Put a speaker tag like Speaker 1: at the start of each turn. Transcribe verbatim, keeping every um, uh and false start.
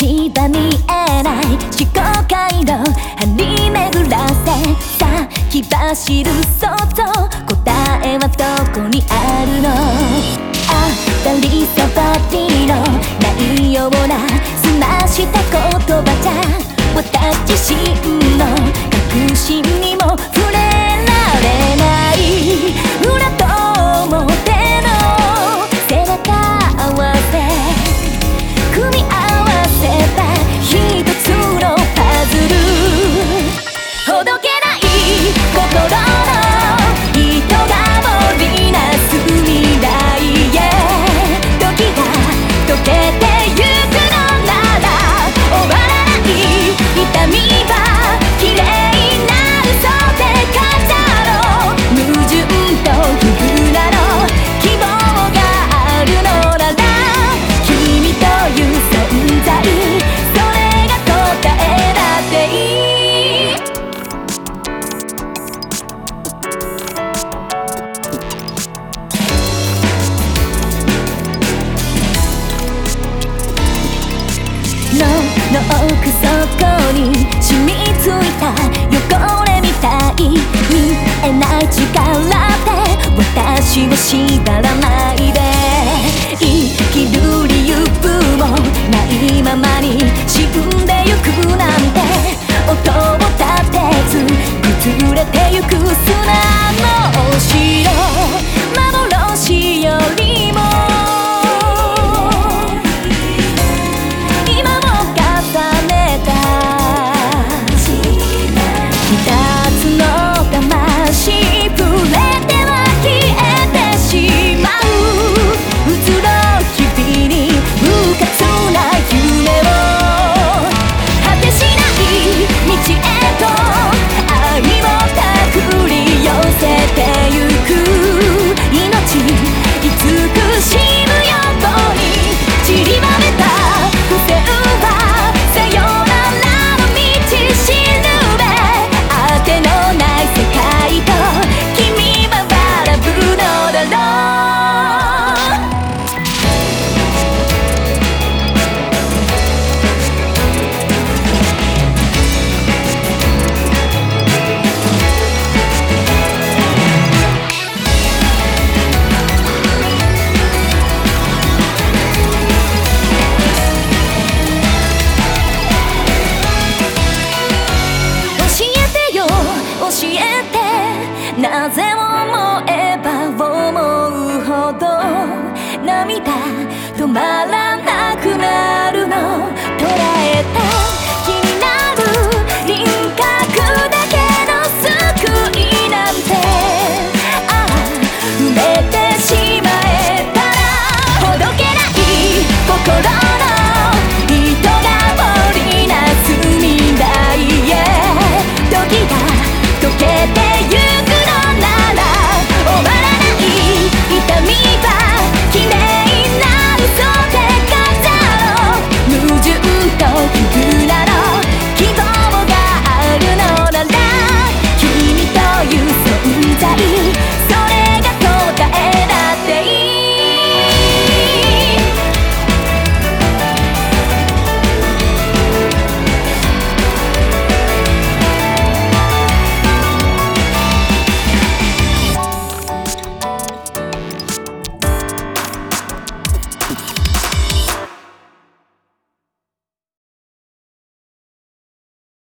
Speaker 1: 道は見えない思考回路張り巡らせ先走るそっと答えはどこにあるの当たり障りのないような澄ました言葉じゃ私自身の確信にも触れられない裏と表の背中合わせ組み合わせた一つのパズルほどけない心の糸が織りなす未来へ時が溶けてゆくのなら終わらない痛みは綺麗な嘘で飾ろう矛盾と不遇なの希望があるのなら君という存在それが答えだっていいのの奥底に染みついた汚れみたい見えない力で私を縛らないで生きる理由もないままに死んでゆくなんて音を立てず崩れてゆく砂の城幻よりもなぜ思えば思うほど涙止まらない